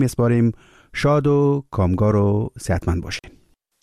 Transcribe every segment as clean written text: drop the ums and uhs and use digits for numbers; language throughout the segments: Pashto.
میسپاریم. شاد و کامگار و صحتمند باشین.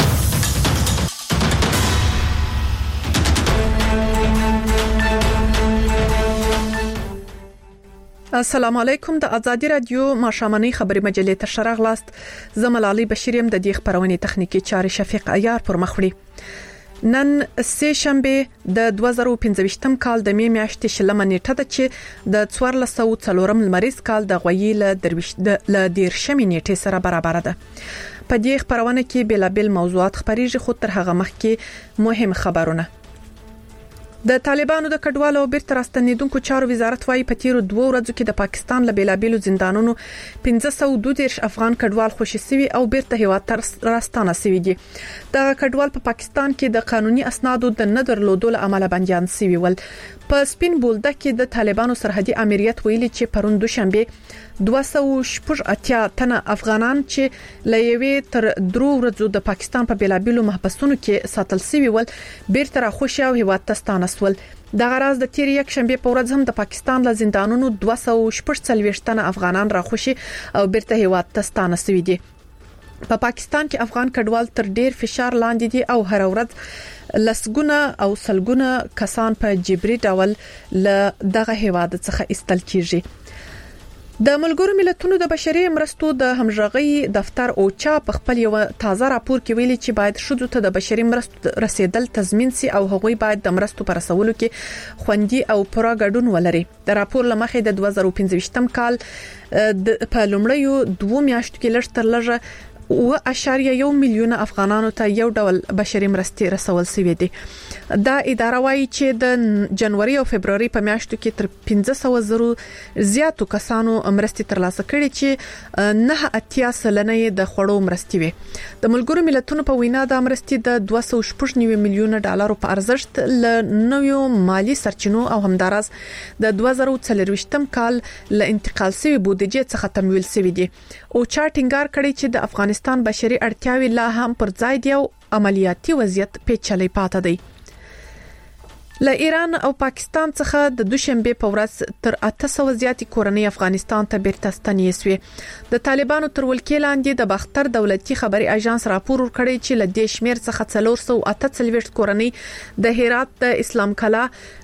السلام علیکم. د آزادی رادیو ماشامنی خبری مجلې ته شرغلاست. زملالي بشیریم د دې خبرونې تخنیکی چارې شفیق عیار پر مخوړي. نن سه شنبه د 2025م کال د می میاشتې شلمه نیټه ده چې د 1404 لمریز کال د غوي ل 13 نیټې سره برابر ده. په دې خبرونه کې بلابل موضوعات خبريږي، خو تر هغه مخکې مهم خبرونه. د طالبانو د کډوالو بیرته راستنیدونکو چارو وزارت وايي په تیرو 2 ورځو کې د پاکستان له بیلابلو زندانونو 1532 افغان کډوال خوشي سوي او بیرته هیواد ته راستانه سوي دي. د کډوال په پاکستان کې د قانوني اسنادو د نه درلودلو عمله بنديان سوي ول. په سپین بولده کې د طالبانو سرحدي امریت ویلي چې پرون دوشنبه 280 تنه افغانان چې لېوي تر 3 ورځو د پاکستان په بیلابلو محبسونو کې ساتل سوي ول بیرته راخوشي او هیواد ته ستانه سول. د غراز د تیر یک شنبه په ورځ هم د پاکستان له زندانونو 240 تنه افغانان راخوشي او بیرته هیواد ته ستانه سوي دي. په پاکستان کې افغان کډوال تر ډیر فشار لاندې دي او هر ورځ لسګونه او سلګونه کسان په جبري ډول له دغه هیواد څخه ایستل کیږي. د ملګرو ملتونو د بشري مرستو د همغږي دفتر اوچا په خپل یو تازه راپور کې ویلي چې باید شذو ته د بشري مرستو رسیدل تضمین سي او هغوی باید د مرستو پر رسولو کې خوندي او پوره ګډون ولري. د راپور لمخې د 2025م کال په لومړیو 2 میاشتو کې لږ تر لږه 1.1 میلیون افغانانو ته یو ډول بشري مرستې رسول شوې دي. دا اداره وايي چې د جنوري او فبرवरी په میاشتو کې تر 500,000 زیاتو کسانو مرستې ترلاسه کړې چې 9.8% د خوړو مرستې وي. د ملګرو ملتونو په وینا د مرستې د 290 میلیون ډالرو په ارزښت له نویو مالی سرچینو او همدارس د 2024م کال له انتقال شوی بودیجې څخه تمویل شوی دي. او چا ټینګار کړی چې د افغانستان بشري اړتیاوې لا هم پر ځای دي او عملیاتي وضعیت پیچلې پاتې دی. له ایران او پاکستان څخه د دوشنبه په ورځ تر 800 زیاتې کورنۍ افغانستان ته بیرته ستنې شوې. د طالبانو تر ولکې لاندې د باختر دولتي خبري اژانس راپور ورکړی چې له دې شمیر څخه 448 کورنۍ د هرات د اسلام کلا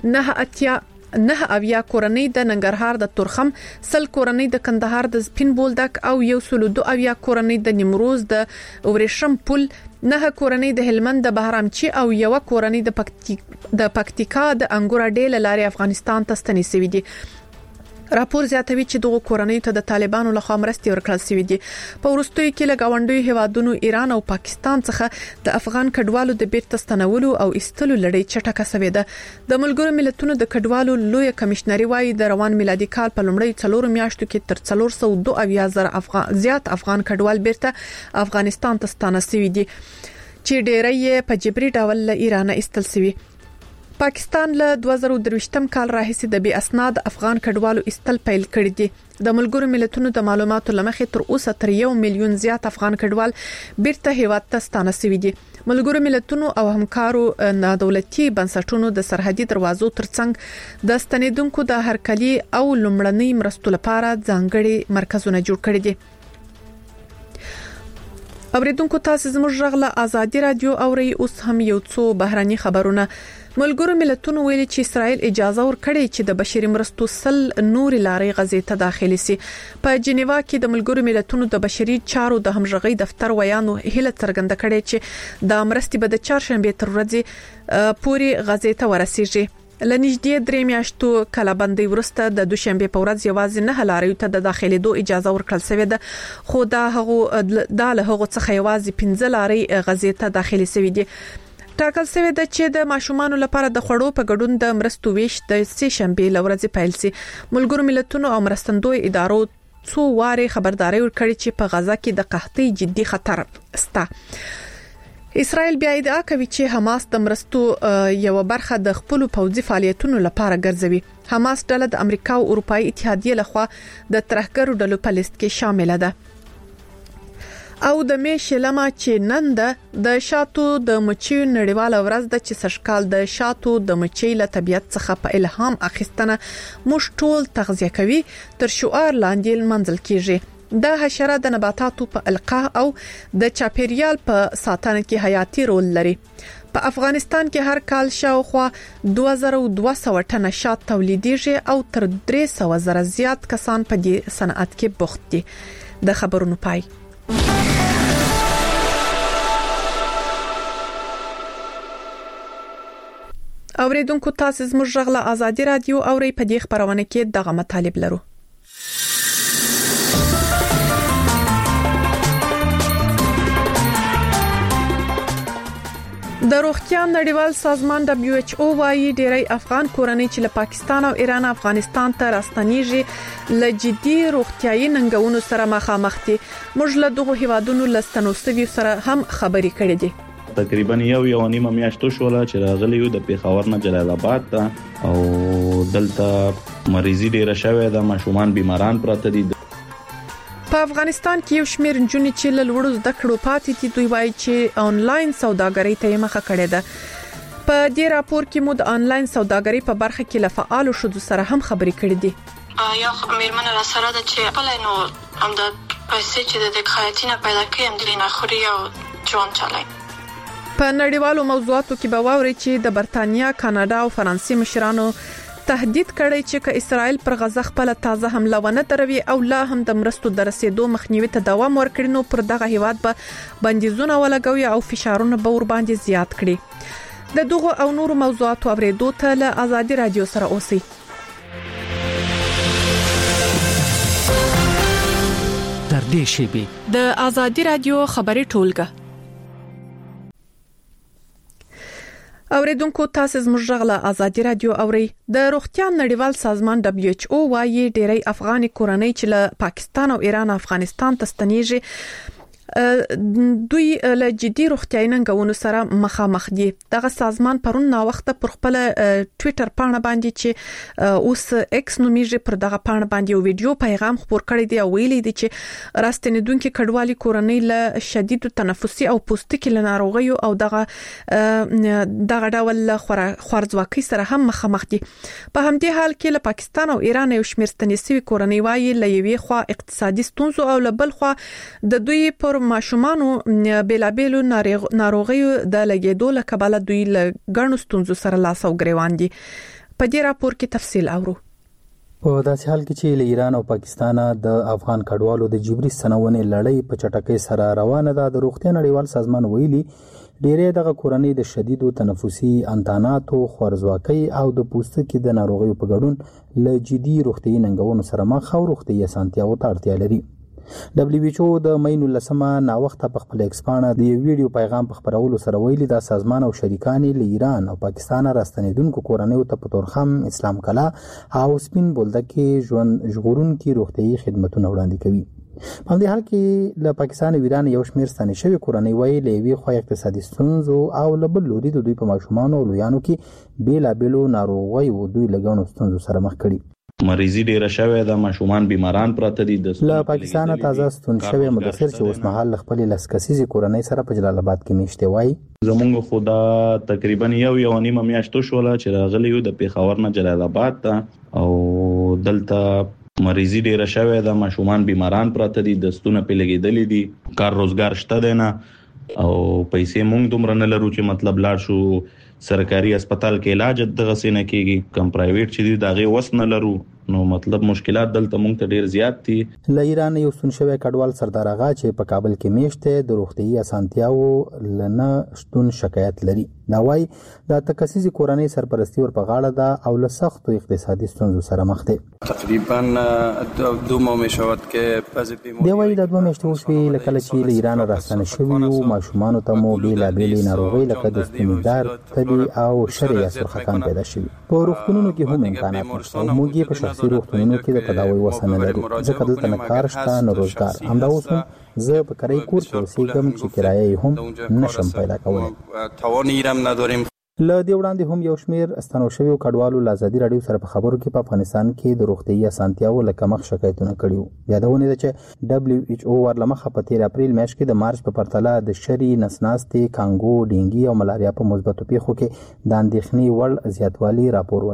9 کورنۍ د ننګرهار د تورخم، 100 کورنۍ د کندهار د سپین بولدک او 102 کورنۍ د نیمروز د ورشم پل، 9 کورنۍ د هلمند د بهرامچی او 1 کورنۍ د پکتیکا د انګور ډېل لارې افغانستان ته ستنې شوې دي. راپور زیاتوي چې دغه کورنۍ ته د طالبانو لخوا مرستې ورکړل شوې دي. په وروستیو کې له گاونډیو هیوادونو ایران او پاکستان څخه د افغان کډوالو د بیرته ستنولو او ایستلو لړۍ چټکه شوې ده. د ملګرو ملتونو د کډوالو لوی کمشنري وايي د روان میلادي کال په لومړی 4 میاشتو کې تر 402,000 زیات افغان کډوال بیرته افغانستان ته ستانه شوي دي چې ډېری په جبري ډول له ایران ایستل شوي. پاکستان له 2023م کال راهیسې د بې اسناد افغان کډوالو ایستل پیل کړی دي. د ملګرو ملتونو د معلوماتو لمخې تر اوسه تر 1 میلیون زیات افغان کډوال بیرته هیواد ته ستانه شوي دي. ملګرو ملتونو او همکارو نادولتي بنسټونو د سرحدي دروازو ترڅنګ د ستنیدونکو د هرکلي او لومړنۍ مرستو لپاره ځانګړي مرکزونه جوړ کړي دي. اوریدونکو تاسو زموږ غږ له آزادی رادیو اوري. اوس هم یو څو بهراني خبرونه. ملګرو ملتونو ویلي چې اسرائیل اجازه ورکړي چې د بشري مرستو نور لارې غزې ته داخلي سي. په جنیوا کې د ملګرو ملتونو د بشري چارو د همغږي دفتر ویانو هله څرګنده کړي چې د مرستې به د چهارشنبه تر ورځې پوري غزې ته ورسیږي. لنیږدې 3 میاشتو کلابندۍ ورسته د دوشنبه په ورځ یوازې 9 لارې ته د داخليدو اجازه ورکړل شوې ده، خو دا له هغه څخه یوازې 15 لارې غزې ته داخلي شوې دي. ټاکل شوی ده چې د ماشومانو لپاره د خوړو په ګډون د مرستو ویش د سه شنبه لورځ پیل سي. ملګرو ملتونو او مرستندوی ادارو څو واره خبرداري ورکړي چې په غزا کې د قحطۍ جدي خطر شته. اسرائیل بیا ادعا کوي چې حماس د مرستو یو برخه د خپل پوځي فعالیتونو لپاره ګرځوي. حماس ډله د امریکا او اروپאי اتحادیه لخوا د ترهګرو ډلو په لیست کې شامل ده. او د میشلمه چې نن د شاتو د مچیو نړیواله ورځ د چې سشکال د شاتو د مچۍ له طبيعت څخه په الهام اخیستنه مش ټول تغذیه کوي تر شعار لاندې منځل کیږي. د حشره د نباتاتو په القاح او د چاپیریال په ساتنه کې حیاتي رول لري. په افغانستان کې هر کال شاوخوا 2200 ټنه شات تولیدېږي او تر 300 زره زیات کسان په دې صنعت کې بوخت دي. د خبرونو پای. اوریدونکو تاسو زموږ غږ له آزادي رادیو اوري په دې خبرونه کې دغه مطالب لرو. د روغتیا نړیوال سازمان WHO وايي ډېری افغان کورنۍ چې له پاکستان او ایران افغانستان ته راستنیږي له جدي روغتیايي ننګونو سره مخامخ دي. موږ له دغه هیوادونو لستنوسوي سره هم خبرې کړې دي. تقریبا یو نیمه میاشت شوله چې راغلی یو د پیښور نه جلال آباد ته او دلته مریضي ډیره شوې ده، ماشومان بیماران پراته دي. په افغانستان کې یو شمېر نجونې چې له لوړو زده کړو پاتې دي دوی وایي چې آنلاین سوداګرۍ ته مخه کړې ده. په دې راپور کې مو د آنلاین سوداګرۍ په برخه کې له فعالو شذو سره هم خبرې کړې دي. یا مېرمنه را سره ده چې خپل نو هم د پیسې چې د خیاطینه پیدا کړي هم د نه خوري او ژوند چلای. په نړیوالو موضوعاتو کې به واوري چې د برتانیا، کاناډا او فرانسې مشرانو تهدید کړی چې که اسرائیل پر غزه خپل تازه حمله ونه دروي او لا هم د مرستو د رسیدو مخنیوي ته دوام ورکړي نو پر دغه هیواد به بندیزونه ولګوي او فشارونه به ور باندې زیات کړي. د دغه او نورو موضوعاتو اوریدو ته له آزادي رادیو سره اوسئ. تر دې شیبې د آزادي رادیو خبري ټولګه. اوریدونکو تاسو زموږ غږ له آزادي رادیو اوري. د روغتیا نړیوال سازمان WHO وايي ډېری افغاني کورنۍ چې له پاکستان او ایران افغانستان ته ستنیږي دوی له جدي روغتیايي ننګونو سره مخامخ دي. دغه سازمان پرون نا وخت پر خپل ټوئیټر پاڼه باندې چې اوس ایکس نومیږي پر دغه پاڼه باندې یو ویډیو پیغام خپور کړی دی او ویلي دی چې راستنیدونکو کډوالي کورنۍ له شدید تنفسي او پوستکي ناروغیو او دغه ډول خوارځواکۍ سره هم مخامخ دي. په همدې حال کې له پاکستان او ایران یو شمېر ستنیسوي کورنۍ وايي له یوې خوا اقتصادي ستونزو او له بل خوا د دوی پر ماشومانو بیلابیلو ناروغیو د لګیدو له کبله دوی له ګڼو ستونزو سره لاس او ګریوان دي. په دې راپور کې تفصیل اورو. په داسې حال کې چې له ایران او پاکستان د افغان کډوالو د جبري ستنونې لړۍ په چټکۍ سره روانه ده، د روغتیا نړیوال سازمان ویلي ډېری دغه کورنۍ د شدیدو تنفسي انتاناتو، خوارځواکۍ او د پوستکي د ناروغیو په ګډون له جدي روغتیايي ننګونو سره مخ او روغتیايي اسانتیاوو ته اړتیا لري. WHO د مې 19 نا وخت په خپل ایکسپانه د ویډیو پیغام په خبرولو سره ویلي دا سازمان او شریکان له ایران او پاکستان راستنیدونکو کورنۍ ته په تورخم، اسلام کلا او سپین بولدکي ژوند ژغورونکي روغتیايي خدماتونه وړاندې کوي. په دې حال کې له پاکستان او ایران یو شمېر ستنې شوی کورنۍ وایي له یوې خوا اقتصادي ستونزو او له بل لوري د دوی په ماشومانو او لویانو کې بیلابیلو ناروغیو دوی له ګڼو ستونزو سره مخ کړي. مریضي ډیره شوې ده، ماشومان بیماران پراته دي. له پاکستان تازه ستون شوی مدثر چې اوس مهال خپل لسکسیزي کورنۍ سره په جلال آباد کې میشته وای. زمونږ خدا تقریبا یو نیمه میاشت شوله چې راغلی یو د پیښور نه جلال آباد ته او دلته مریضي ډیره شوې ده، ماشومان بیماران پراته دي، دستونه په لګیدلې دي، کار روزګار شته دی نه او پیسې مونږ دومره نه لرو چې مطلب لاړ شو سرکاري هسپتال کې علاج دغه سینه کېږي، کم پرایویټ چې دی دغه وس نه لرو نو مطلب مشکلات دلته مونږ ته ډیر زیات دي. له ایران یو سن شوی کډوال سردار آغا چې په کابل کې میشته د روغتيي اسانتیاو لنه شتون شکایت لري. دا وايي د تکسیزي کورنۍ سرپرستی ور په غاړه ده او له سختو اقتصادي ستونزو سره مخ دي. تقریبا 2 ماه میشود که بعضی بیماری دی وايي د 2 میاشتې وشوي لکه چې له ایران راستنه شوی او ماشومان ته مو بیلابیل ناروغي لکه د ستنیدار تبي او شریعه سرخکان پیدا شوی. په روغتونونو کې هم امکانات نشته. موږ په شخصي روغتونونو کې د تداوی وسنه لري ځکه دلته نه کار شته نه روزګار. همدا اوس زه په کرای کور کې اوسېږم چې کرایه هم نشم پیدا کولای. توان ایرم نداریم. له دې وړاندې هم یو شمېر استنو شوی کډوالو له آزادي رادیو سره په خبرو کې په افغانستان کې د روغتيي اسانتیاو لکه مخ شکایتونه کړیو. یادونه ده چې WHO ورلمخه په 13 اپریل میاشت کې د مارچ په پرتله د شری نسناستي، کانګو، ډینګي او ملاریا په مثبتو پیښو کې د اندېښنې وړ زیاتوالی راپور ورکړي.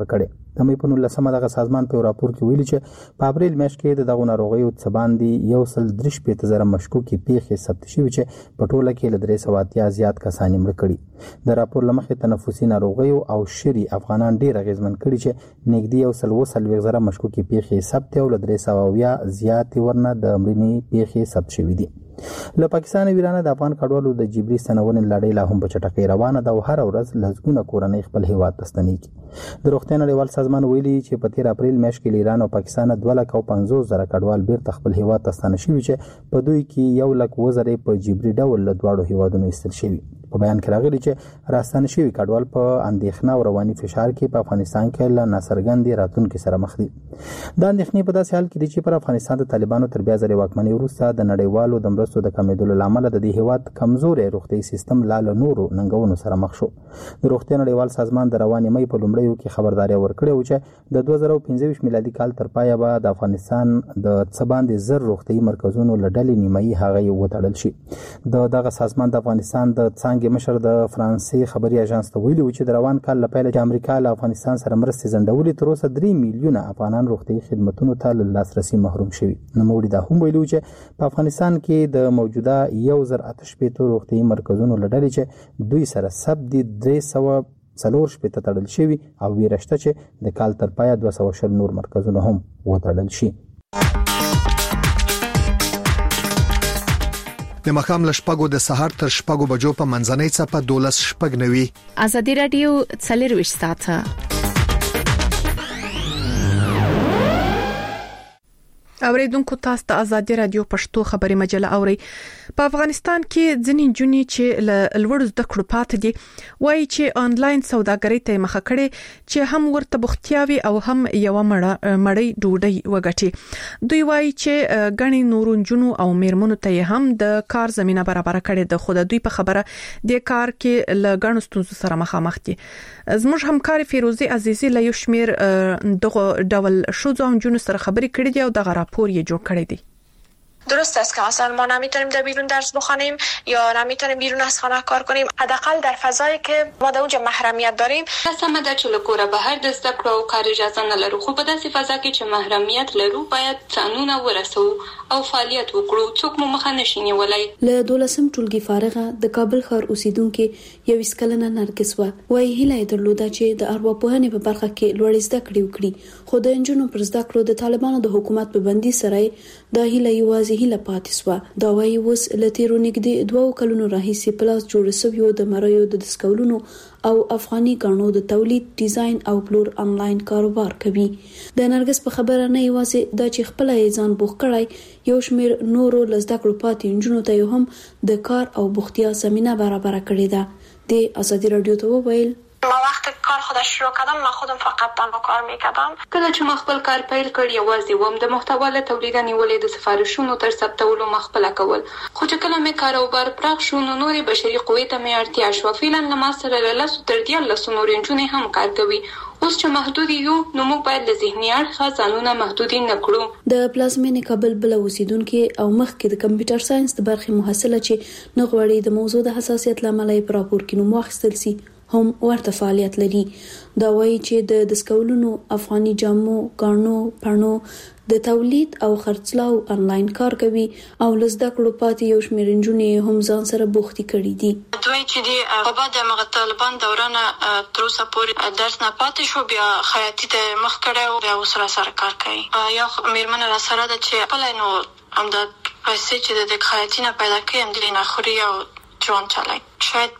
د مې په 19 دغه سازمان په راپور کې ویلي چې په اپریل میاشت کې دغه ناروغیو څخه باندې 1.3 مشکوکي پیښې ثبت شوې چې په ټوله کې له 380 زیات کسان مړ کړي. د راپور لمخې تنفسي ناروغیو او شری افغانان ډېر اغیزمن کړي چې نږدې 130 مشکوکي پیښې ثبت او له 300 زیات ورنه د مړینې پیښې ثبت شوې دي. له پاکستان ویرانه د افغان کډوالو د جبري ستنونې لړۍ لا هم په چټکۍ روانه ده او هر ورځ لږونه کورنۍ خپل هیواد ته ستنېږي. د روغتیا نړیوال سازمان ویلي چې په 13 اپریل میاشت کې ایران او پاکستان 250,000 کډوال بیرته خپل هیواد ته ستانه شوي چې په دوی کې 100,000 په جبري ډول له دواړو هیوادونو ایستل شوي. په بیان کې راغلي چې راستانه شوي کډوال په اندېښنه او رواني فشار کې په افغانستان کې له ناڅرګندې راتلونکو سره مخ دي. دا اندېښنې په داسې حال کې دي چې پر افغانستان د طالبانو تر بیا ځلې واکمنۍ وروسته د نړیوالو د مرستو د کمیدلو لامل د دې هیواد کمزوري روغتي سیستم لا له نورو ننګونو سره مخ شو. د روغتیا نړیوال سازمان د رواني مې په لومړیو کې خبرداري ورکړې و چې د 2015 میلادي کال تر پایه به د افغانستان د څباندې زر روغتي مرکزونو لړلې نیمایي هغه وټړل شي. دغه سازمان د افغانستان د څنګه مشر د فرانسې خبري اژانس ته ویلي و چې د روان کال لپاره د امریکا له افغانستان سره مرستې ځنډولې تر اوسه 3 میلیونه افغانان روغتي خدماتو ته له لاسرسي محروم شوي. نوموړي دا هم ویلي چې په افغانستان کې د موجوده 1080 روغتي مرکزونو لړلې چې دوی سره سب دي 300 شپېته تړل شوي او ویرشته چې د کال تر پایه 200 نور مرکزونه هم وتړل شي. د مخام لشپګو د سحر تر شپګو بجو په منځنۍ څپه 12 شپګنوي. ازادي رادیو 24 ساعته. اوریدونکو تاسو ته ازادي رادیو پښتو خبري مجله اوري. په افغانستان کې ځینې جونې چې لوړ زده کړو پاتې دي وایي چې آنلاین سوداګرۍ ته مخه کړي چې هم ورته بوختیاوي او هم یو مړی ډوډۍ وګټي. دوی وایي چې غني نورونجونو او میرمنو ته هم د کار زمينه برابر کړي د خود دوی په خبره د کار کې لګڼو ستونزو سره مخامخ دي. زموږ همکار فیروزي عزیزی له یو شمیر دغه ډول شوزو جنونو سره خبرې کړې دي او دغه راپور یې جوړ کړی دی. درست است که اصلا ما نمیتونیم در بیرون درس بخونیم یا نمیتونیم بیرون از خانه کار کنیم، حداقل در فضایی که ما در اونجا محرمیت داریم. قسمه ده چې له کوره بهر د زده کړو او کار اجازه نه لرو، خو په داسې فضا کې چې محرمیت لرو باید ځانونه ورسو او فعالیت وکړو، څوک مو مخه نشي نیولای. له 12 ټولګي فارغه د کابل ښار اوسیدونکو یو اسکلنه نرګس وایي هیله درلوده چې د ارواپوهنې په برخه کې لوړ زده کړې وکړي، خو د انجونو پر زده کړو د طالبانو د حکومت په بندي سره د هیله یوازې هیله پاتې سو. دا وایي اوس لتیرو نږدې 2 کلونو راهیسې پلاس جوړ شوی د مریو د دسکولونو او افغاني غاڼو د تولید، ډیزاین او پلور انلاین کاروبار کوي. د نرګس په خبره نه یوازې د چې خپل ځان بوخ کړای، یو شمیر نورو لزده کړو پاتې انجونو ته هم د کار او بوختیا زمينه برابر کړې ده. د ازادي رادیو ته وویل ما وقتی کار خودش شروع کردم من خودم فقط تنها کار میکردم. کله چې ما خپل کار پیل کړ یوازې وم د محتوا له تولید نیولې د سفارشونو تر ثبتولو مخبل کول، خو چې کله مې کاروبار پراخ شو نو نورې بشري قوې ته مې اړتیا شو. فعلا لما سره له 10 تر 13 نورې جنې هم کار کوي. اوس چې محدود یو نو موږ باید له ذهني اړخه ځانونه محدود نه کړو. د پلازمینې کابل بل اوسیدونکو او مخکې د کمپیوټر ساينس د برخې محصله چې نه غوړي د موضوع د حساسیت لامل یې پر راپور کې نوم واخیستل سي هم ورته فعالیت لري. دا وایي چې د دسکولونو، افغاني جامو، غاڼو، پڼو د تولید او خرڅلاو انلاین کار کوي او لزده کړو پاتې یو شمېر نجونې هم ځان سره بوختي کړي دي. دوی چې دی په بعد د طالبان دورانه تر اوسه پورې درس نه پاتې شو، بیا خیاطي ته مخ کړه او بیا اوس سره کار کوي. یا میرمن را سره د چې خپل نو هم د پیسې چې د خیاطي نه پیدا کوي هم د نه خوري او ژوند چلای. شاید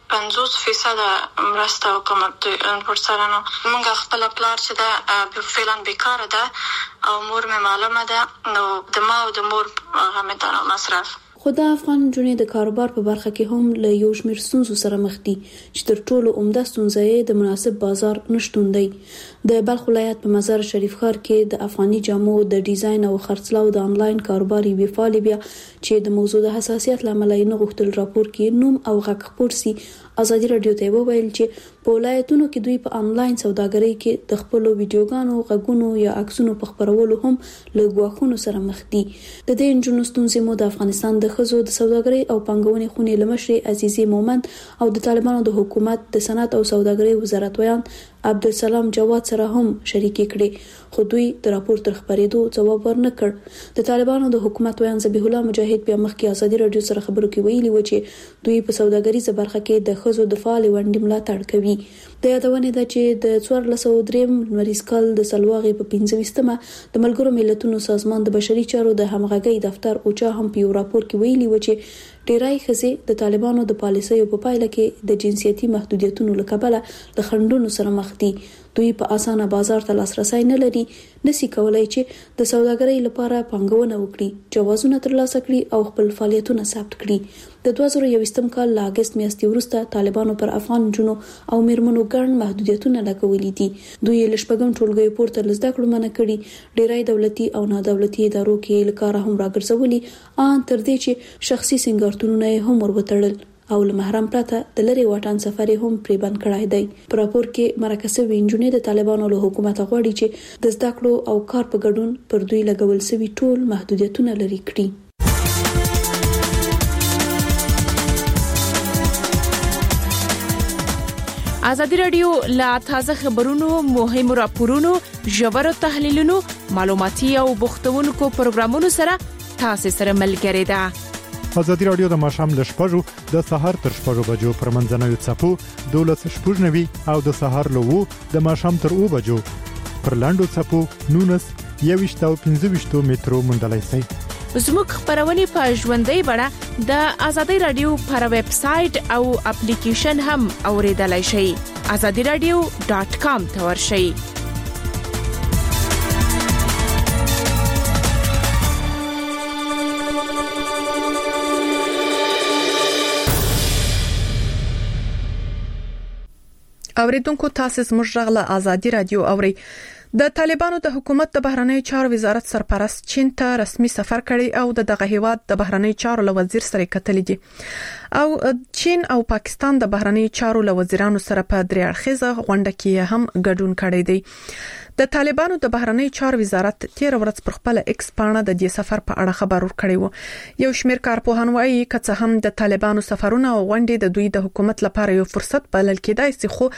50% مرسته وکم پر سره نو موږ خپل پلار چې دا فعلا بیکاره ده او مور مې معلومه ده نو د ما او د مور هغه مې مصرف. خو د افغان جنې د کاروبار په برخه کې هم له یو شمېر ستونزو سره مخ دي چې تر ټولو عمده ستونزه یې د مناسب بازار نشټون دی. د بلخ ولایت په مزار شریف ښار کې د افغاني جامو د ډیزاین او خرڅلاو د انلاین کاروبار یوې فعالې بیا چې د موضوع د حساسیت لامل یې نه غوښتل راپور کې نوم او غږ خپور سي. ازادي رادیو ته وویل چې په ولایتونو کې دوی په انلاین سوداګرۍ کې د خپل ویډیوګانو، غږونو یا عکسونو په خپرولو هم له ګواښونو سره مخ دي. د دې انجونو ستونزې مو د افغانستان د ښځو د سوداګرۍ او پانګونې خونې لمشري عزیزي مومند او د طالبانو د حکومت د صنعت او سوداګرۍ وزارت ویان عبدالسلام جواد سره هم شریک کړي، خو دوی د راپور تر خبرېدو ځواب ورنکړ. د طالبانو د حکومت ویان ذبیح الله مجاهد بیا مخکې ازادي رادیو سره خبرو کې ویلي و چې دوی په سوداګریزه برخه کې د ښځو د فعال ونډې ملاتړ کوي. د یادونې ده چې د 1403 نوریز کال د سلواغې په 25مه د ملګرو ملتونو سازمان د بشري چارو د همغږۍ دفتر اوچا هم په یو راپور کې ویلي و چې ډیری ښځې د طالبانو د پالیسیو په پایله کې د جنسیتي محدودیتونو له کبله د خنډونو سره مخ دي. دوی په اسانه بازار ته لاسرسي نه لري، نسی کولای چې د سوداګرۍ لپاره پانګونه وکړي، جوازونه ترلاسه کړي او خپل فعالیتونه ثبت کړي. د 2021م کال له اگست میاشتې وروسته طالبانو پر افغان جنو او میرمنو ګڼ محدودیتونه لګولي دي. دوی له شپږم ټولګي پورته لزده کړو منع کړي، ډیری دولتي او نادولتي ادارو کې لکاره هم راګرځولي، ان تر دې چې شخصي سنگارتونونه هم وروتړل او له محرم پرته د لری واټن سفر هم پری بند کړای دی. په راپور کې مرکزي وینجونې د طالبانو له حکومت غواړي چې د زده کړو او کار په ګډون پر دوی لګول شوی ټول محدودیتونه لري کړي. ازادي رادیو لا تازه خبرونو، مهمو راپورونو، ژورو تحلیلونو، معلوماتي او بوختونکو پروګرامونو سره تاسو سره ملګری ده. ازادي رادیو د ماښام ل 6:00 د سحر تر 6:00 بجو پر منځنوي څپو 12:90 او د سحر له 2 د ماښام تر 2 بجو پر لاندو څپو 19 او 15 مترو مندلای شي. زموږ خبرونه په ژوندۍ بڼه د ازادي رادیو پر ویب سټ او اپلیکیشن هم اوریدلای شئ. azadiradio.com ته ورشئ. اوریدونکو تاسو زموږ غږ له ازادي رادیو اوري. د طالبانو د حکومت د بهرنیو چارو وزارت سرپرست چین ته رسمي سفر کړی او دغه هیواد د بهرنیو چارو له وزیر سره کتلې دي او چین او پاکستان د بهرنیو چارو له وزیرانو سره په درې اړخیزه غونډه کې هم ګډون کړی دی. د طالبانو د بهرنیو چارو وزارت 13 ورځ پر خپل ایکس پاڼه د دې سفر په اړه خبر ورکړی و. یو شمېر کارپوهان وایي کڅه هم د طالبانو سفرونه او غونډې د دوی د حکومت لپاره یو فرصت بلل کېدای شي، خو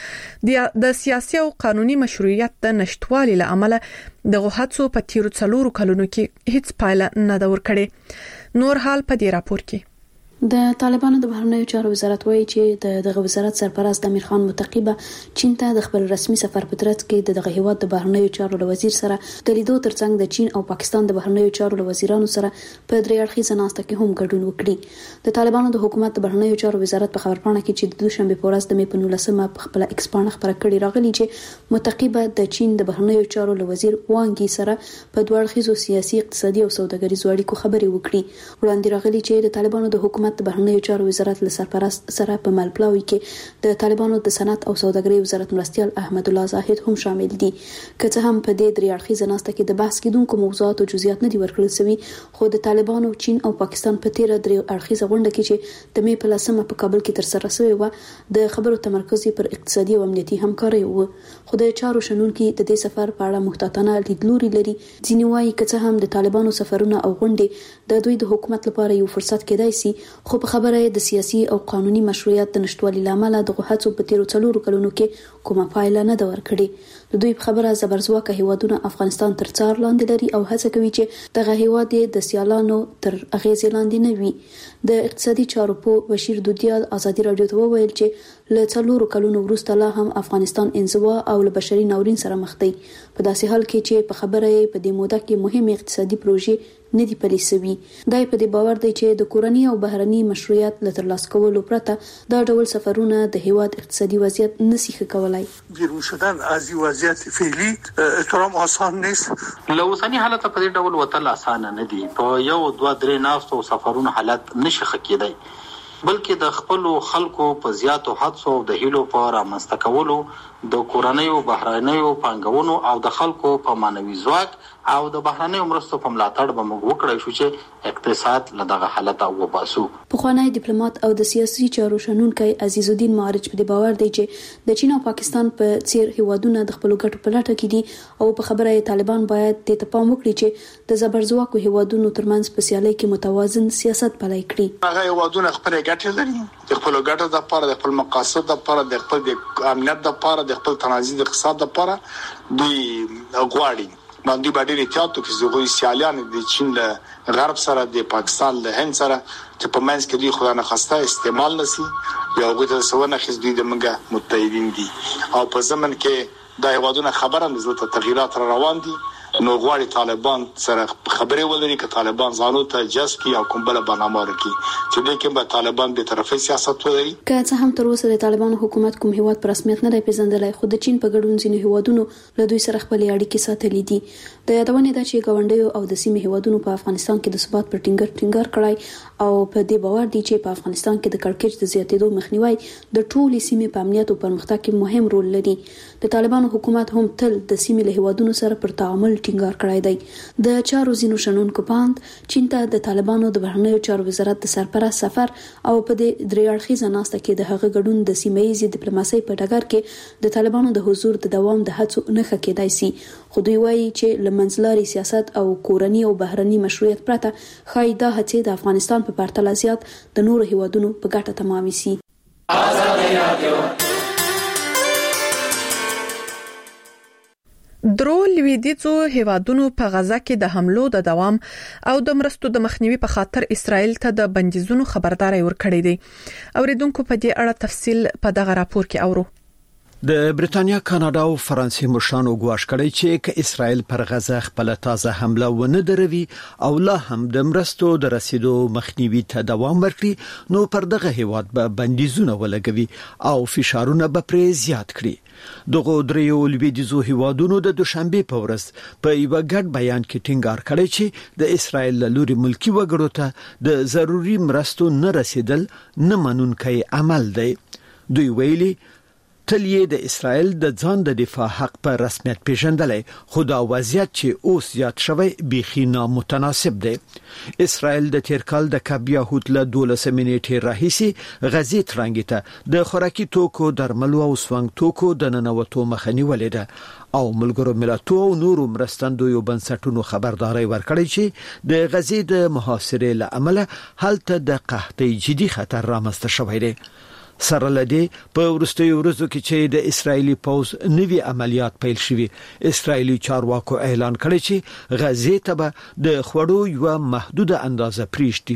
د سیاسي او قانوني مشروعیت د نشټوالي له امله دغه هڅو په تیرو 4 کلونو کې هیڅ پایله نه دا ورکړي. نور حال په دې راپور کې د طالبانو د بهرنیو چارو وزارت وایي چې دغه وزارت سرپرست امیر خان متقیبه چین ته د خپل رسمي سفر په ترڅ کې دغه هیواد د بهرنیو چارو له وزیر سره د لیدو ترڅنګ د چین او پاکستان د بهرنیو چارو له وزیرانو سره په درې اړخیزه ناسته کې هم ګډون وکړي. د طالبانو د حکومت د بهرنیو چارو وزارت په خبرپاڼه کې چې د دوشنبه په ورځ د می په 19مه په خپل ایکس پاڼه خبره کړې راغلي چې متقیبه د چین د بهرنیو چارو له وزیر وانګي سره په دوه اړخیزو سیاسي، اقتصادي او سوداګریزو اړیکو خبرې وکړي. وړاندې راغلي چې د طالبانو د حکومت د بهرنیو چارو وزارت له سرپرست سره په ملپلاوي کې د طالبانو د صنعت او سوداګرۍ وزارت مرستيال احمد الله زاهد هم شامل دي. که څه هم په دې درې اړخیزه ناسته کې د بحث کېدونکو موضوعات او جزئیات نه دي ورکړل شوي، خو د طالبانو، چین او پاکستان په 13 درې اړخیزه غونډه کې چې د می په 10مه په کابل کې تر سره شوې و د خبرو تمرکز پر اقتصادي او امنیتي همکاري و. خو د چارو شنونکو د دې سفر په اړه محتاطانه لیدلوري لري. ځینې وایي که څه هم د طالبانو سفرونه او غونډې د دوی د حکومت لپاره یو فرصت کېدای شي، خو په خبره د سیاسي او قانوني مشروعیت د نشټوالي لامل دغه هڅو په 13 کلونو کې کومه پایله نه ده ورکړې. د دوی په خبره زبرځواکه هیوادونه افغانستان تر څار لاندې لري او هڅه کوي چې دغه هیواد د سیالانو تر اغیز لاندې نه وي. د اقتصادي چارو په بشیر دودیا ازادي رادیو ته وویل چې له 4 کلونو وروسته لا هم افغانستان انزوا او له بشري ناورین سره مخ دی، په داسې حال کې چې په خبره یې په دې موده کې مهمه اقتصادي پروژې نه دی پلي شوی. دای په دې باور دی چې د کورنۍ او بهرني مشروعیت له ترلاسه کولو پرته دا ډول سفرونه د هیواد اقتصادي وضعیت نشي ښه کولای. بیرون شدن از این وضعیت فعلی احترام آسان نیست. له اوسنی حالت په دې ډول وتل اسانه نه دي. په یو 2-3 ناستو سفرونو حالت نشي ښه کېدای، بلکې د خپل خلکو په زیاتو حادثو د هیلو په رامنځته کولو، د کورنیو بهرنیو پانګونو او د خلکو په مانوي ځواک او د بهرنیو مرستو په ملاتړ به موږ وکړای شو چې اقتصاد له دغه حالت وباسو. پخوانی ډیپلوماټ او د سیاسي چارو شنونکي عزیز الدین معارج په باور دی چې د چین او پاکستان په څیر هیوادونه د خپل ګټو په لټه کې دي او په خبره طالبان باید د تپام وکړي چې د زبرځواکو هیوادونو ترمنځ په سیالۍ کې متوازن سیاست پلي کړي. هغه هیوادونه خپل ګټې لري، د خپل ګټو لپاره، د خپل مقاصد لپاره، د خپل امنیت لپاره، د خپل تنظیم اقتصاد لپاره دوی غواړي. باندې باندې احتیاط کوي چې سیالان د چین له غرب سره، د پاکستان له هند سره چې په منځ کې دوی خدای نه خواسته استعمال نشي یا هغه ته سونه خز دوی د منګه متحدین دي او په زمن کې د هیوادونو خبره نزلت تغیرات روان دي. نو غواړي طالبان سره خبرې ولري چې طالبان ځانو ته جذب کی او کوم بل برنامه ورکړي چې دغه به طالبان به طرفي سیاست ولري. که څه هم تر اوسه د طالبانو حکومت کوم هیواد پر رسمیت نه پیژندلای، خو د چین په ګډون ځینې هیوادونو له دوی سره خپل اړیکې ساتلې دي. د یادونې ده چې ګاونډیو او د سیمې هیوادونو په افغانستان کې د ثبات پر ټینګار کړای او په دې باور دي چې په افغانستان کې د کړکېچ د زیاتېدو مخنیوي د ټولې سیمې په امنیت او پرمختګ کې مهم رول لري. د طالبانو حکومت هم تل د سیمې له هیوادونو سره پر تعامل ټینګار کړی دی. د چارو زینو شنونکو باند چین ته د طالبانو د بهرنیو چارو وزارت د سرپرست سفر او په دې درې اړخیزه ناسته کې د هغه ګډون د سیمه‌ییزې ډیپلوماسۍ په ډګر کې د طالبانو د حضور د دوام د هڅو نښه کېدای شي. خو دوی وایي چې له منځلاري سیاست او کورنی او بهرني مشروعیت پرته ښایي دا هڅې د افغانستان په پرتله زیات د نورو هیوادونو په ګټه تمامې شي. درو لویدیځو هیوادونو په غزا کې د حملو د دوام او د مرستو د مخنیوي په خاطر اسرائیل ته د بندیزونو خبرداري ورکړې دي. اوریدونکو په دې اړه تفصیل په دغه راپور کې اورو. د بریتانیا، کاناډا او فرانسې مشرانو ګواښ کړی چې که اسرائیل پر غزا خپل تازه حمله ونه دروي او لا هم د مرستو د رسیدو مخنیوي ته دوام ورکړي، نو پر دغه هیواد به بندیزونه ولګوي او فشارونه به پرې زیات کړي. دغه دریو لویدیځو هیوادونو د دوشنبه په ورځ په یو ګډ بیان کې ټینګار کړی چې د اسرائیل له لوري ملکی وګړو ته د ضروري مرستو نه رسیدل نه منونکی عمل دی. دوی ویلي تل یې د اسرائیل د ځان د دفاع حق په رسمیت پیژندلای، خو دا وضعیت چې اوس زیات شوی بیخي نامتناسب دی. اسرائیل د تیر کال د کابیاهوت له 12 نیټې راهیسي غزې ترانګې ته د خوراکي توکو، درملو او سونګ توکو د ننوتو مخه نیولې ده او ملګرو ملتونو او نورو مرستندویو بنسټونو خبرداري ورکړی چې د غزې د محاصرې له امله هلته د قحطۍ جدي خطر رامنځته شوی دی. سره لدی په ورستیو ورځو کې چې د اسرایلی پوز نوي عملیات پیل شوي، اسرایلی چارواکو اعلان کړی چې غزې ته به د خوړو یو محدوده اندازه پریږدي.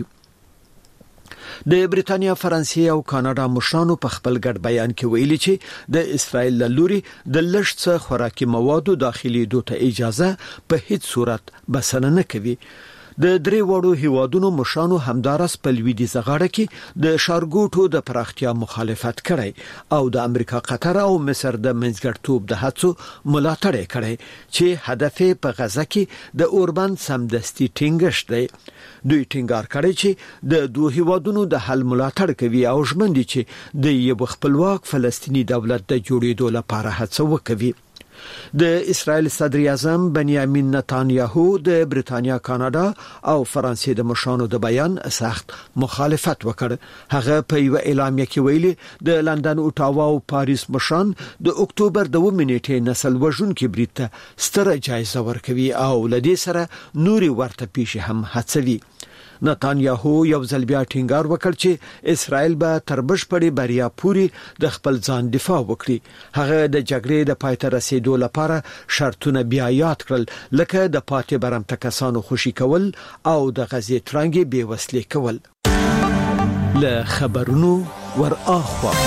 د بریتانیا، فرانسې او کاناډا مشرانو په خپل ګډ بیان کې ویلي چې د اسرایل له لوري د لږ څه خوراکي موادو داخلي دوته اجازه په هیڅ صورت بسنه نه کوي. د درې وړو هیوادونو مشرانو همدارس په لویدیځه غاړه کې د شارګوټو د پراختیا مخالفت کړی او د امریکا، قطر او مصر د منځګړیتوب د هڅو ملاتړ کړی چې هدف په غزا کې د اوربند سمدستي ټینګښت دی. دوی ټینګار کړی چې د دوه هیوادونو د حل ملاتړ کوي او ژمن دي چې د یو خپلواک فلسطینی دولت د جوړېدو لپاره هڅه وکوي. د اسرائیل صدر اعظم بنیامین نتانیاهو د بریتانیا، کاناډا او فرانسې د مشرانو د بیان سخت مخالفت وکړ. هغه په یو اعلامیه کې ویلي د لندن، اوټاوا او پاریس مشران د اکتوبر 2 نیټې نسل وژونکي برید ته ستره جایزه ورکوي او لدې سره نوري ورته پیښې هم هڅوي. نتانیاهو یو ځل بیا ټینګار وکړ چې اسرائیل به تر بشپړې بریا پورې د خپل ځان دفاع وکړي. هغه د جګړې د پای ته رسیدو لپاره شرطونه بیا یاد کړل، لکه د پاتې برمته کسانو خوشي کول او د غزې ترانګې بې وسلې کول. له خبرونو ور اخوا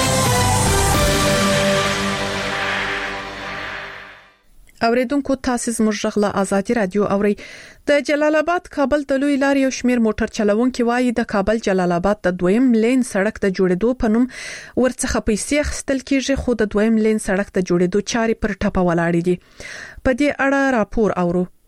اوریدونکو تاسو زموږ غږ له آزادي رادیو اوري. د جلال آباد کابل د لوی لارې یو شمیر موټر چلوونکي وایي د کابل جلال آباد د دویم لین سړک د جوړېدو په نوم ورڅخه پیسې اخیستل کیږي، خو د دویم لین سړک د جوړېدو چارې پر ټپه ولاړې دي. په دې اړه راپور اورو.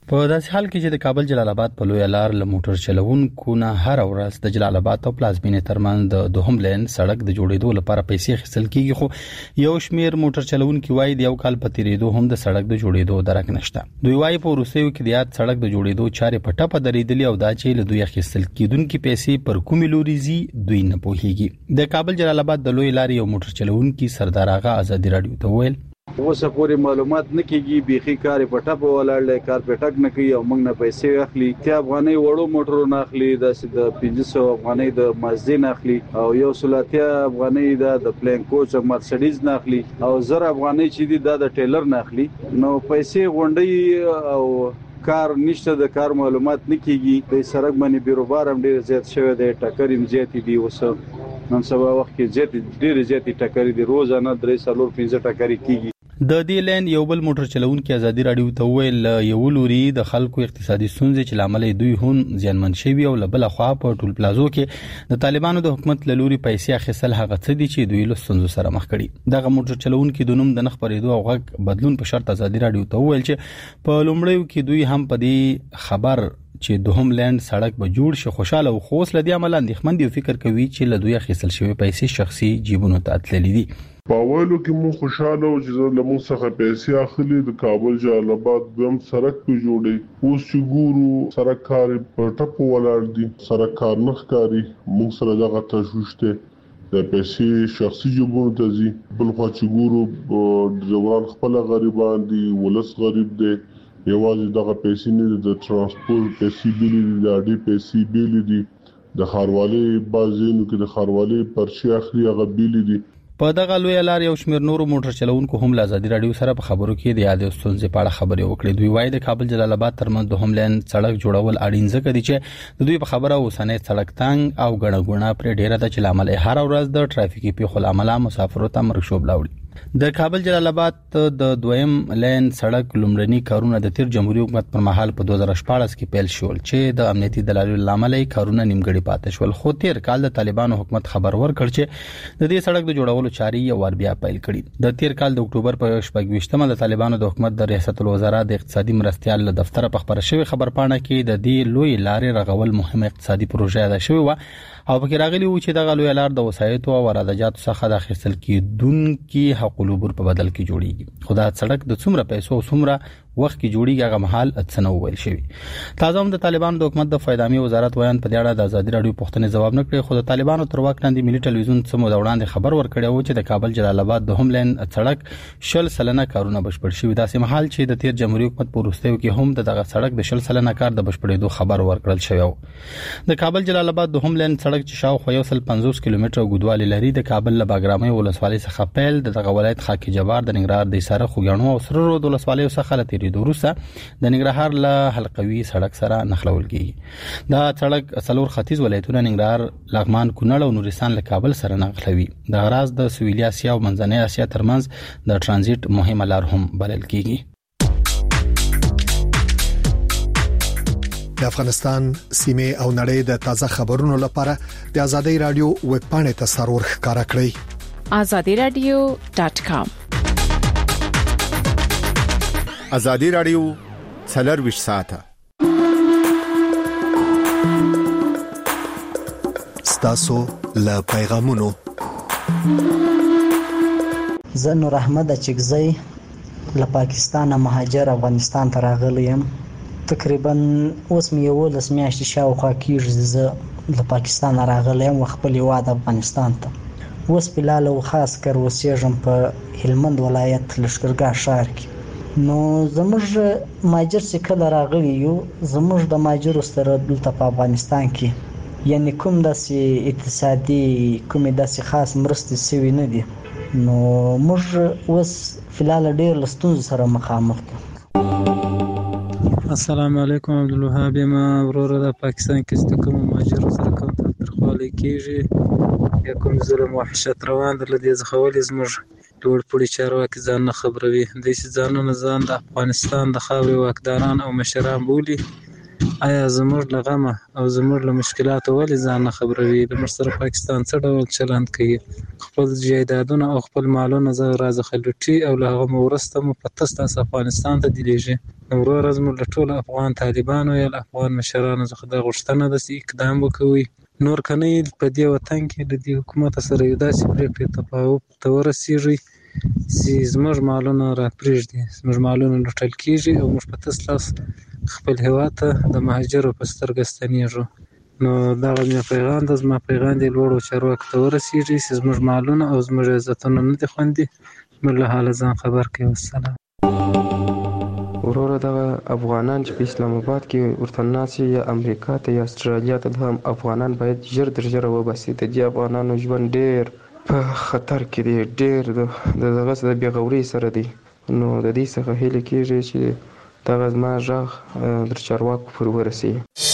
په داسې حال کې چې د کابل جلال آباد په لوی لار له موټر چلوونکو نه هر ورځ د جلال آباد او پلازمینې ترمن د دوهم لین سړک د جوړېدو لپاره پیسې خصل کیږي، خو یو شمیر موټر چلوونکو وایي د یو کال په تیریدو هم د سړک د جوړېدو درک نشته. دوی وایي په روسیو کې د یاد سړک د جوړېدو چارې په ټپه درېدلې او دا چې له دوی خصل کیدونکو پیسې پر کومې لوري زی دوی نه پوهیږي. د کابل جلال آباد د لوی لارې یو موټر چلوونکو سردار آغا آزادی رادیو ته ویل اوسه پورې معلومات نه کیږي، بيخي کار په ټاپه ولاړل، کار په ټاک نه کوي او موږ نه پیسې اخلي. ته افغاني وړو موټرو نه اخلي، د 500 افغاني د مازدین اخلي او یو سلاتیا افغاني د پلین کوچ او مرسيډیز نه اخلي او 1000 افغاني چې دی د ټیلر نه اخلي. نو پیسې غونډي او کار نشته، د کار معلومات نه کیږي. د سړک باندې بیروبار هم ډیر زیات شوی دی، ټکر هم زیات دي. اوسه نن سبا وخت کې ډیر زیات ټکر دي، روزانه 3-4-5 ټکر کیږي. د دې لین یو بل موټر چلوونکو آزادی رادیو ته ویل یو لوري د خلکو اقتصادي ستونزې چې لامل دوی هم زیانمن شوي او له بل خوا په ټول پلازو کې د طالبانو د حکومت له لوري پیسې اخیستل هغه څه دي چې دوی له ستونزو سره مخ کړي. دغه موټر چلوونکو د نوم د نخ پرېدو او غږ بدلون په شرط آزادی رادیو ته ویل چې په لومړیو کې دوی هم په دې خبر چې دوهم لین سړک به جوړ شي خوشاله او خوش لدی عمل اندېښمن دي او فکر کوي چې له دوی اخیستل شوی پیسې شخصي جیبونو ته تللي دي. باولو کې مو خوشاله او چې له موږ څخه پیسې اخلي د کابل جلال آباد دوم سړک په جوړي. اوس چې ګورو سړک کار په ټپو ولاړ دي، سړک کار نه ښکاري. موږ سره دغه تشویش ته د پیسې شخصي جیبونو ته ځي. بل خو چې ګورو ځوان خپل غریبان دي، ولس غریب دي. یوازې دغه پیسې نه د ترانسپورت پیسې بیل دي، د اډي پیسې بیل دي، د خاروالي بازینو کې د خاروالي پرچی اخلي هغه بیل دي. په دغه لوی لار یو شمیر نورو موټر چلوونکو هم له آزادی رادیو سره په خبرو کې د یادې ستونزې په اړه خبرې وکړې. دوی وایي د کابل جلال آباد ترمنځ دوهم لین سړک جوړول اړین ځکه دي چې د دوی په خبره اوسنۍ سړک تنګ او ګڼه پر ډیره د چلامل هر ورځ د ټرافیکي پیښو لامل مسافرو ته مرشوب لاوړي. د کابل جلال آباد د دویم لین سړک لومړني کارونه د تیر جمهوریت حکومت پر مهال په 2014 کې پیل شول چې د امنیتي دلایلو لامل کارونه نیمګړي پاتې شول. خو تیر کال د طالبانو حکومت خبر ورکړ چې د دې سړک د جوړولو چارې یو ور بیا پیل کړي. د تیر کال د اکتوبر په 28مه د طالبانو د حکومت د ریاست الوزرا د اقتصادي مرستيال له دفتر په خبره شوی خبرپاڼه کې د دې لوی لارې رغول مهمه اقتصادي پروژه ده شوی و او پکې راغلی و چې دغه لوی لار د وسایتو او رادجاتو څخه د خپل کېدونکو حق العبور په بدل کې جوړیږي. خو دا سړک د څومره پیسو او څومره وخت کې جوړیږي هغه محل اتسنو ویل شوی. تازه هم د طالبانو د حکومت د فایدامي وزارت ویان په دې اړه د آزادی رادیو پوښتنې جواب نه کړی. خو د طالبانو تر واک لاندې ملي ټلویزیون سمو د وړاندې خبر ورکړی و چې د کابل جلال آباد دوهم لین سړک 10 سلنه کارونه بشپړ شوی. داسې محل چې د تیر جمهوریت حکومت په وروستیو کې هم دغه سړک د 10 سلنه کار د بشپړېدو خبر ورکړل شوی. د کابل جلال آباد دوهم لین سړک چې شاوخوا 150 کیلومتره اوږدوالی لري د کابل له باګرامي ولسوالۍ څخه پیل دغه ولایت خاکی جبار د ننګرهار د سره خوګانو او سره رود ولسوالۍ څخه لتیری دوروسه د ننګرهار له حلقوي سړک سره نښلول کیږي. دا سړک څلور ختیځ ولایتونه ننګرهار، لغمان، کونړ او نورستان له کابل سره نښلوي. د غراز د سویلي اسیا او منځنۍ اسیا ترمنځ د ترانزیت مهمه لار هم بلل کیږي. د افغانستان سیمه او نړۍ د تازه خبرونو لپاره د آزادۍ رادیو ویب پاڼې ته سرور ښکارا کړئ. azadiradio.com آزادۍ رادیو 24 ساعته ستاسو له پیغامونو. زه نور احمد چګزی له پاکستان مهاجر افغانستان ته راغلی یم. تقریبا اوس مې یو لس میاشتې شاوخوا کېږي زه له پاکستان راغلی یم او خپل هیواد افغانستان ته. اوس فلحال او خاص کر اوسېږم په هلمند ولایت لښکرګاه ښار کې. نو زموږ ماجر چې کله راغلي یو زموږ د ماجرو سره دلته په افغانستان کې یعنی کوم داسې اقتصادي کومې داسې خاص مرستې سوي نه دي. نو موږ اوس فلحال ډېر له ستونزو سره مخامخ یو. السلام علیکم عبدالوهاب یم وروره. د پاکستان کې چې کوم مهاجرو سره کوم تاوتریخوالی کېږي یا کوم ظلم او وحشت روان دی له دې څخه ولې زموږ لوړ پوړي چارواکي ځان نه خبروي. دوی چې ځانونه ځان د افغانستان د خاورې واکداران او مشران بولي آیا زموږ لغمه او زموږ له مشکلاتو ولې ځان نه خبروي؟ د سره پاکستان څه ډول چلند کوي؟ خپل جایدادونه او خپل مالونه راڅخه لوټي او له هغه وروسته مو په تاسو افغانستان ته دی لېږي. نو ورځ مو له ټولو افغان طالبانو یا افغان مشرانو څخه د غوښتنه د اقدام وکوي نور کني په دې وطن کې د دې حکومت سره یو داسې پریکړې تفاهم ته ورسیږي چې زموږ مالونه را پرېږدي، زموږ مالونه لوټل کیږي او موږ په تاسو خپل هیواد ته د مهاجرو په سترګه ستنیږو. نو دا مې پیغام د زما پیغام دی لوړو چارواکو ته ورسیږي چې زموږ مالونه او زموږ عزتونه نه دي خوندي. موږ له حاله ځان خبر کوي. والسلام. وروره دغه افغانان چې په اسلام آباد کې ورته ناسي یا امریکا ته یا استرالیا ته هم افغانان باید ژر تر ژره وباسي. د دې افغانانو ژوند ډېر په خطر کې دی، ډېر د دغه د بېغورۍ سره دی. نو د دې څخه هیله کېږي چې دغه زما غږ در چارواکو پورې ورسیږي.